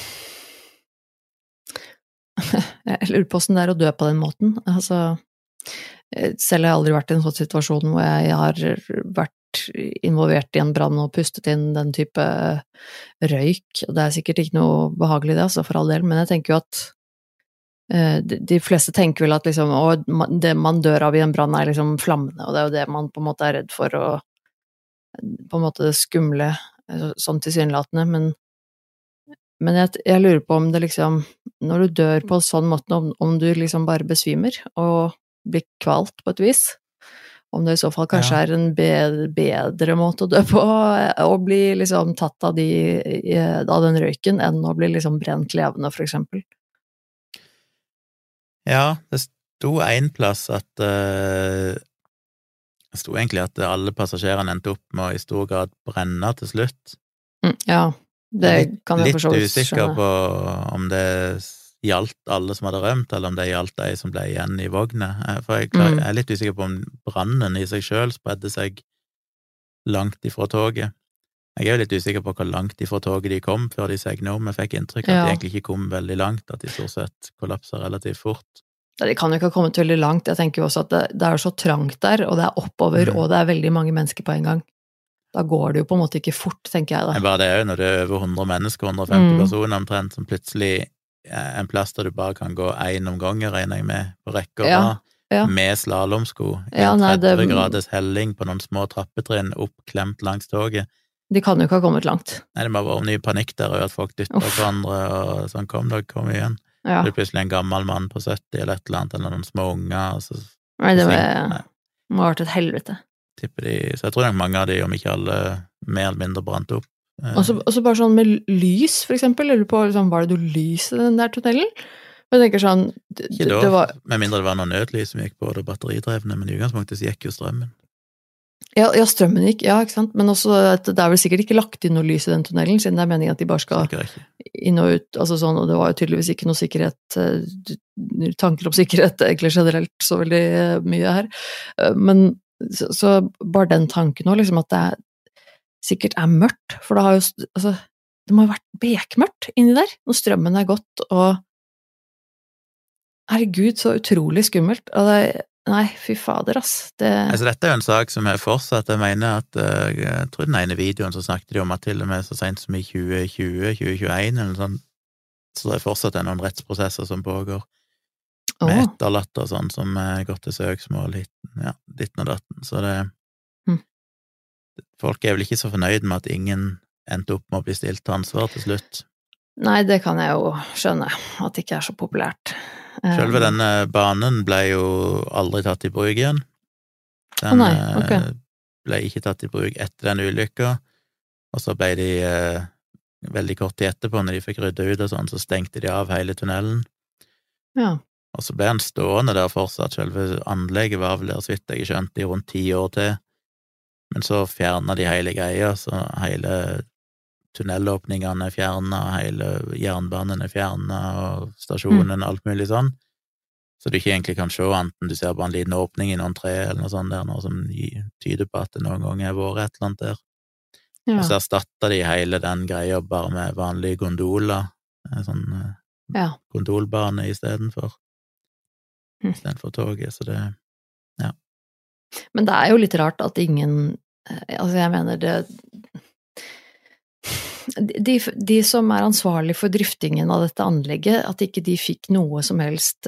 å dø på den måten, altså selv har jeg aldri vært i en sånn situasjon hvor jeg har vært involvert i en brann og pustet inn den type røyk, og det er sikkert ikke noe behagelig det, altså for all del, men jeg tenker jo at de fleste tenker vel at liksom, det man dør av i en brann er liksom flammene, og det er jo det man på en måte er redd for, og på en måte det skumle, sånn tilsynelatende, men jeg lurer på om det liksom, når du dør på en sånn måte, om du liksom bare besvimer, og blir kvalt på et vis, om det i så fall kanskje er en bedre måte å dø på, å bli liksom tatt av den røyken, enn å bli liksom brent levende, for eksempel. Ja, det sto en plass at det sto egentlig at alle passasjerene endte opp med å i stor grad brenne til slutt. Ja, det kan jeg for så vidt litt usikker på om det gjaldt alle som hadde rømt, eller om det gjaldt de som ble igjen i vognet. For jeg er litt usikker på om brannen i seg selv spredde seg langt ifra toget. Jeg er jo litt usikker på hvor langt ifra toget de kom før de segnet om. Jeg fikk inntrykk at de egentlig ikke kom veldig langt, at de stort sett kollapset relativt fort. De kan jo ikke ha kommet veldig langt. Jeg tenker jo også at det er så trangt der, og det er oppover, og det er veldig mange mennesker på en gang. Da går det jo på en måte ikke fort, tenker jeg da. Bare det er jo når det er over 100 mennesker, 150 personer omtrent, som plutselig en plass der du bare kan gå en om gangen, regner jeg med, på rekke og rad, med slalomsko, i 30 graders helling på noen små trappetrinn, oppklemt langs toget. De kan jo ikke ha kommet langt. Nei, det må være mye panikk der, og at folk dytter hverandre, og sånn, kom igjen. Det er plutselig en gammel mann på 70 eller et eller annet, eller noen små unger, og så... Nei, det må ha vært et helvete. Tipper de, så jeg tror nok mange av de, om ikke alle, mer eller mindre brant opp. Og så bare sånn med lys, for eksempel, eller på, liksom, var det du lys i den der tunnelen? Og jeg tenker sånn... Ikke da, med mindre det var noen nødlys som gikk på det batteridrevne, men i utgangspunktet så gikk jo strømmen. Ja, strømmen gikk, ja, ikke sant? Men også, det er vel sikkert ikke lagt inn noe lys i den tunnelen, siden det er meningen at de bare skal inn og ut, altså sånn, og det var jo tydeligvis ikke noe sikkerhet, tanker om sikkerhet, egentlig generelt, så veldig mye her. Men så bare den tanken nå, liksom at det sikkert er mørkt, for det har jo, altså, det må ha vært bekmørkt inni der, når strømmen er gått, og herregud, så utrolig skummelt, og nei, fy fader, ass. Altså, dette er jo en sak som er fortsatt, jeg mener at, jeg tror den ene videoen så snakket de om at til og med så sent som i 2020, 2021, eller sånn, så det er fortsatt noen rettsprosesser som pågår. med etterlatt og sånn, som gått til søksmål, ditten og datten. Så folk vel ikke så fornøyd med at ingen endte opp med å bli stilt til ansvar til slutt. Nei, det kan jeg jo skjønne, at det ikke så populært. Selve denne banen ble jo aldri tatt i bruk igjen. Den ble ikke tatt i bruk etter den ulykka, og så ble de veldig kort tid etterpå, når de fikk ryddet ut og sånn, så stengte de av hele tunnelen. Ja. Og så ble den stående der fortsatt, selve anlegget var vel der, så vidt jeg skjønte, i rundt 10 år til. Men så fjernet de hele greia, så hele tunnelåpningene fjernet, hele jernbanen fjernet, og stasjonen, alt mulig sånn. Så du ikke egentlig kan se anten, du ser bare en liten åpning i noen tre, eller noe sånt der, noe som tyder på at det noen ganger har vært et eller annet der. Ja. Og så erstattet de hele den greia bare med vanlige gondoler, sånn gondolbane i stedet for toget, så det, Men det jo litt rart at ingen, altså jeg mener det, de som ansvarlig for driftingen av dette anlegget, at ikke de fikk noe som helst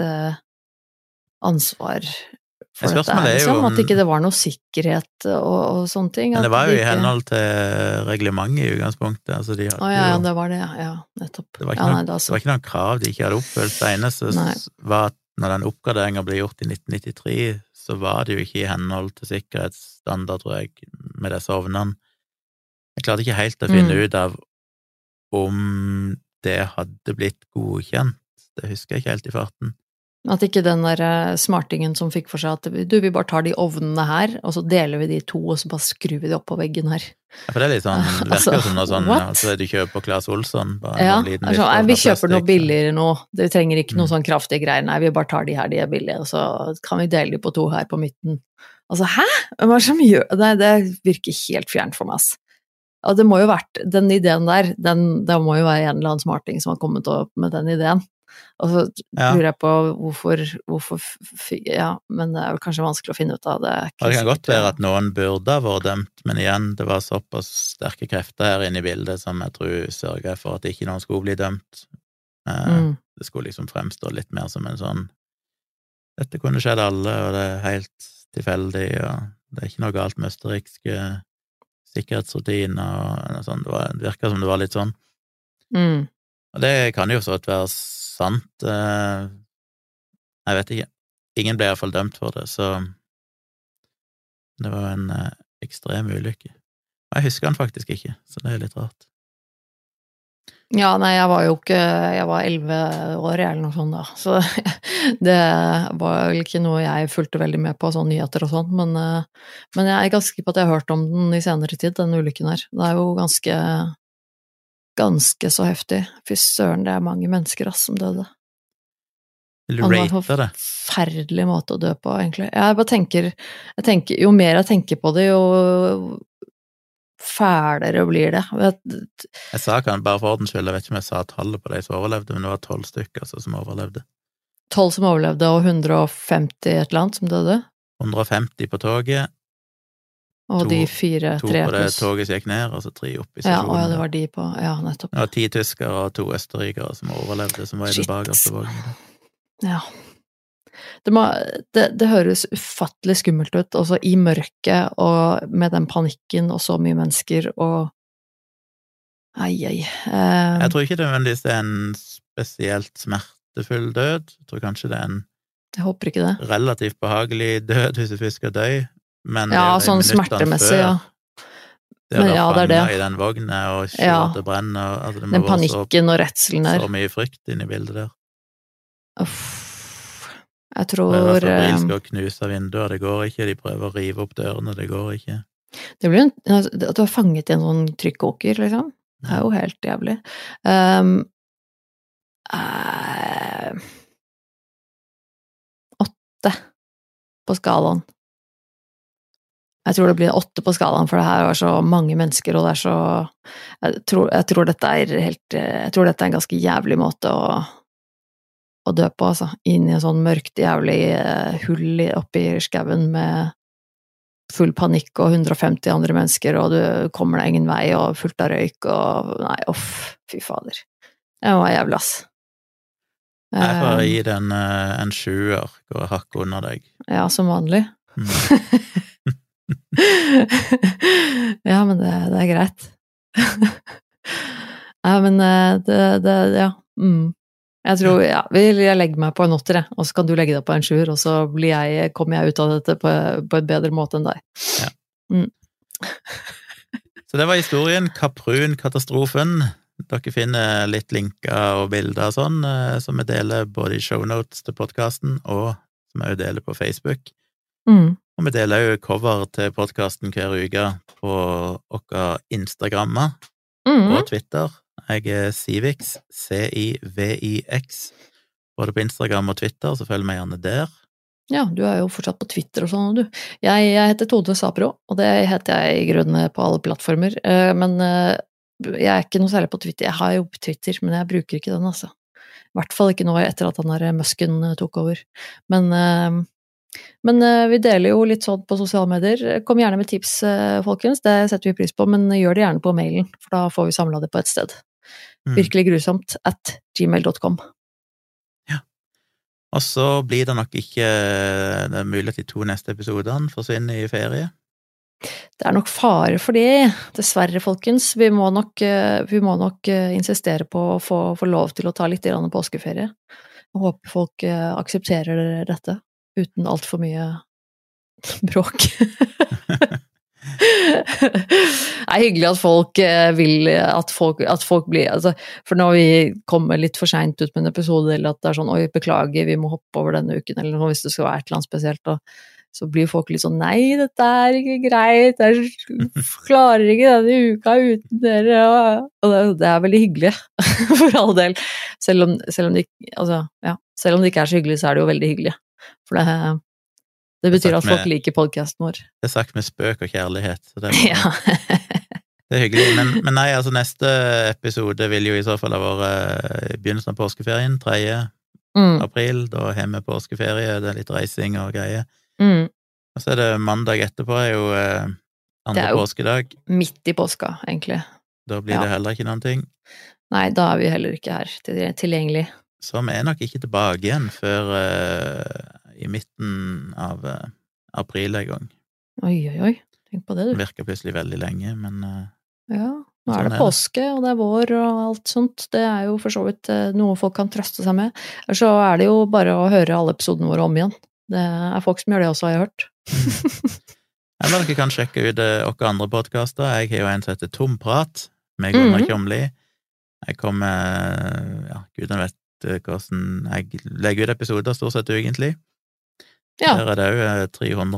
ansvar for dette, liksom, at ikke det var noe sikkerhet og sånne ting. Men det var jo i henhold til reglementet i utgangspunktet, altså de hadde jo... det var det, nettopp. Det var ikke noen krav de ikke hadde oppfølt. Det eneste var at når den oppgraderingen ble gjort i 1993, så var det jo ikke i henhold til sikkerhetsstandard, tror jeg, med disse ovnene. Jeg klarte ikke helt å finne ut av om det hadde blitt godkjent. Det husker jeg ikke helt i farten. At ikke den der smartingen som fikk for seg at vi bare tar de ovnene her, og så deler vi de to, og så bare skrur vi de opp på veggen her. Ja, for det litt sånn, det virker som noe sånn, altså du kjøper Claes Olsson, bare en liten altså, vi kjøper noe billigere nå, det trenger ikke noe sånn kraftig greier, nei, vi bare tar de her, de billige, og så kan vi dele de på to her på midten. Altså, hæ? Hva som gjør det? Det virker helt fjernt for meg, ass. Og det må jo vært, den ideen der, det må jo være en eller annen smarting som har kommet opp med den ideen. Og så lurer jeg på hvorfor men det vel kanskje vanskelig å finne ut av det. Det kan godt være at noen burde ha vært dømt, men igjen, det var såpass sterke krefter her inne i bildet som jeg tror sørget for at ikke noen skulle bli dømt. Det skulle liksom fremstå litt mer som en sånn, dette kunne skjedd alle, og det helt tilfeldig, og det ikke noe galt med østerrikske sikkerhetsrutiner og sånn, det virker som det var litt sånn. Og det kan jo så være sant, jeg vet ikke. Ingen ble i hvert fall dømt for det, så det var en ekstrem ulykke. Og jeg husker den faktisk ikke, så det litt rart. Ja, nei, jeg var jo ikke, jeg var 11 år eller noe sånt da, så det var vel ikke noe jeg fulgte veldig med på, sånne nyheter og sånt, men jeg ganske sikker på at jeg har hørt om den i senere tid, den ulykken her. Det jo ganske så heftig. Fy søren, det mange mennesker som døde. Vil du rate det? Det var en forferdelig måte å dø på, egentlig. Jeg bare tenker, jo mer jeg tenker på det, jo fælere blir det. Jeg sa ikke, bare for ordens skyld, jeg vet ikke om jeg sa tallet på de som overlevde, men det var 12 stykker som overlevde. 12 som overlevde, og 150 et eller annet som døde? 150 på toget. Og de 4, 3 pluss. 2 på det toget som gikk ned, og så 3 opp i stasjonen. Ja, det var de på, nettopp. Det var 10 tyskere og 2 østerrikere som overlevde, som var i det bakerste vognen. Ja. Det høres ufattelig skummelt ut, også i mørket, og med den panikken, og så mye mennesker, og jeg tror ikke det nødvendigvis en spesielt smertefull død. Jeg tror kanskje det en jeg håper ikke det. Relativt behagelig død hvis du først skal dø. Men sånn smertemessig, det å fange i den vognen og se at det brenner, altså det må den panikken og redselen der. Så mye frykt inn i bildet der. Jeg tror de skal knuse vinduer, det går ikke, de prøver å rive opp dørene, det går ikke. Det blir at du har fanget i en sånn trykkoker, liksom. Det jo helt jævlig. 8 på skalaen. Jeg tror det blir 8 på skalaen, for det her så mange mennesker, og det så jeg tror dette en ganske jævlig måte å dø på, altså. Inn i en sånn mørkt, jævlig hull oppi skauen med full panikk og 150 andre mennesker, og du kommer deg ingen vei, og fullt av røyk, og nei, fy fader. Det var jævlig, ass. Jeg får gi den en 7-er, går hakk under deg. Ja, som vanlig. Ja, men det er greit. Ja, men ja. Jeg tror, jeg legger meg på en 8, og så kan du legge deg på en 7, og så kommer jeg ut av dette på en bedre måte enn deg. Ja. Så det var historien, Kaprun-katastrofen. Dere finner litt linker og bilder og sånn, som vi deler både i shownotes til podcasten, og som jeg deler på Facebook. Og vi deler jo cover til podcasten hver uke på våre Instagrammer og Twitter. Jeg Civix, CIVIX, både på Instagram og Twitter, så følg meg gjerne der. Ja, du er jo fortsatt på Twitter og sånn, du. Jeg heter Tone Sapro, og det heter jeg i grunnen på alle plattformer, men jeg er ikke noe særlig på Twitter. Jeg har jo Twitter, men jeg bruker ikke den, altså. I hvert fall ikke nå etter at han der Musken tok over. Men vi deler jo litt sånn på sosiale medier. Kom gjerne med tips, folkens, det setter vi pris på, men gjør det gjerne på mailen, for da får vi samlet det på et sted. virkeliggrusomt@gmail.com. Ja. Og så blir det nok ikke det er mulig at de 2 neste episodene forsvinner i ferie. Det er nok fare for det, dessverre, folkens. Vi må nok insistere på å få lov til å ta litt grann påskeferie. Jeg håper folk aksepterer dette, uten alt for mye bråk. Det er hyggelig at folk vil at folk blir, altså, for når vi kommer litt for sent ut med en episode, eller at det er sånn, oi, beklager, vi må hoppe over denne uken, eller noe, hvis det skal være et eller annet spesielt, så blir folk litt sånn, nei, dette er ikke greit, jeg klarer ikke denne uka uten dere, og det er veldig hyggelig, for all del, selv om det ikke er så hyggelig, så er det jo veldig hyggelig, for det betyr at folk liker podcasten vår. Det er sagt med spøk og kjærlighet, så det er hyggelig, men nei, altså neste episode vil jo i så fall ha vært i begynnelsen av påskeferien, 3. april, da har vi påskeferie, det er litt reising og greier. Og så er det mandag etterpå, er jo andre påskedag. Midt i påska, egentlig. Da blir det heller ikke noen ting. Nei, da er vi heller ikke her tilgjengelig. Så vi er nok ikke tilbake igjen før i midten av april en gang. Oi, tenk på det, du. Det virker plutselig veldig lenge, men ja, nå er det påske, og det er vår og alt sånt. Det er jo for så vidt noe folk kan trøste seg med. Så er det jo bare å høre alle episodene våre om igjen. Det er folk som gjør det også, har jeg hørt. Eller dere kan sjekke ut dere andre podcaster. Jeg har jo en som heter Tomprat, med Gunnar Kjomli. Jeg kommer, gudene vet hvordan jeg legger ut episoder stort sett egentlig. Der er det jo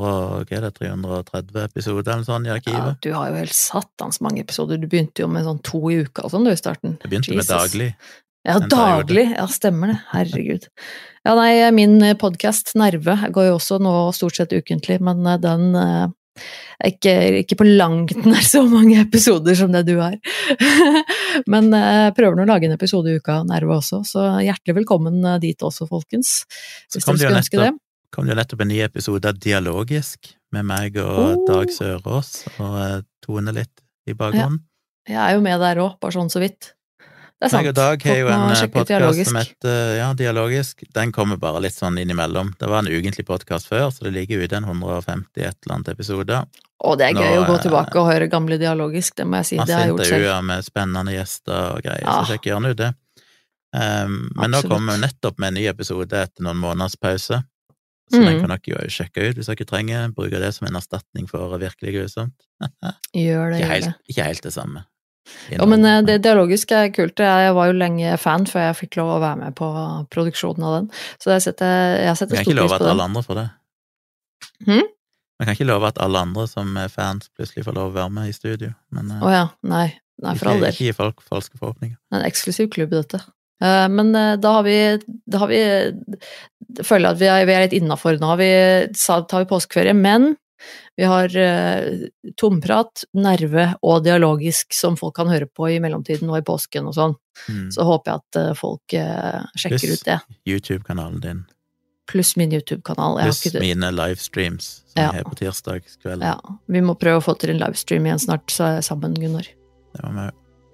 330 episoder eller sånn i arkivet. Ja, du har jo helt sattans mange episoder. Du begynte jo med sånn 2 i uka og sånn, du, i starten. Jeg begynte med daglig. Ja, daglig. Ja, stemmer det. Herregud. Ja, nei, min podcast Nerve går jo også nå stort sett ukentlig, men den ikke på langt nær så mange episoder som det du har. Men jeg prøver nå å lage en episode i uka Nerve også, så hjertelig velkommen dit også, folkens. Så kom det jo nettopp en ny episode av Dialogisk med meg og Dag Sørås, og Tone litt i bakgrunnen. Ja, jeg er jo med der også, bare sånn så vidt. Det er sant. Meg og Dag har jo en podcast som heter Dialogisk. Den kommer bare litt sånn innimellom. Det var en ugentlig podcast før, så det ligger ute en 150 et eller annet episode. Og det er gøy å gå tilbake og høre gamle Dialogisk, det må jeg si. Det har jeg gjort selv. Masse intervjuer med spennende gjester og greier, så sjekk gjerne ut det. Men nå kommer vi nettopp med en ny episode etter noen måneders pause, så den kan dere jo sjekke ut hvis dere trenger. Bruker det som en erstatning for Virkelig grusomt. Gjør det. Ikke helt det samme. Jo, men det Dialogisk er kult. Jeg var jo lenge fan før jeg fikk lov å være med på produksjonen av den. Så jeg setter stor pris på den. Jeg kan ikke love at alle andre får det. Jeg kan ikke love at alle andre som er fans plutselig får lov å være med i studio. Nei, for all del. Ikke gi folk falske forhåpninger. En eksklusiv klubb, dette. Men da har vi føler at vi er litt innenfor nå. Tar vi påskeferie, men vi har Tomprat, Nerve og Dialogisk som folk kan høre på i mellomtiden og i påsken og sånn. Så håper jeg at folk sjekker ut det. YouTube-kanalen din. Pluss min YouTube-kanal. Pluss mine livestreams som jeg har på tirsdagskvelden. Ja, vi må prøve å få til en livestream igjen snart sammen, Gunnar. Det var med.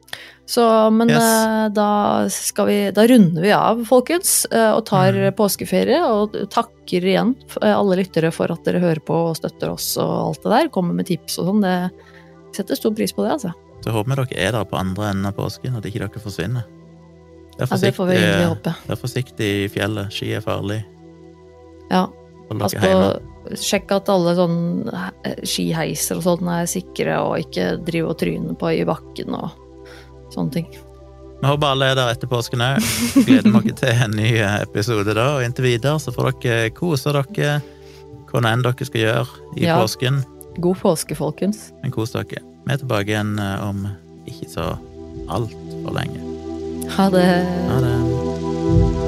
Så, men da runder vi av, folkens, og tar påskeferie, og takker igjen alle lyttere for at dere hører på og støtter oss og alt det der, kommer med tips og sånn. Det setter stor pris på det, altså. Så håper vi dere der på andre enden av påsken, at ikke dere forsvinner. Ja, det får vi egentlig håpe. Vær forsiktig i fjellet, ski farlig. Ja, pass på, sjekk at alle sånn skiheiser og sånn sikre, og ikke drive og tryne på i bakken og sånne ting. Vi håper alle der etter påsken også. Gleder meg til en ny episode da, og inntil videre så får dere kose dere, hva enn dere skal gjøre i påsken. God påske, folkens. Men kos dere. Vi tilbake igjen om ikke så alt for lenge. Ha det. Ha det.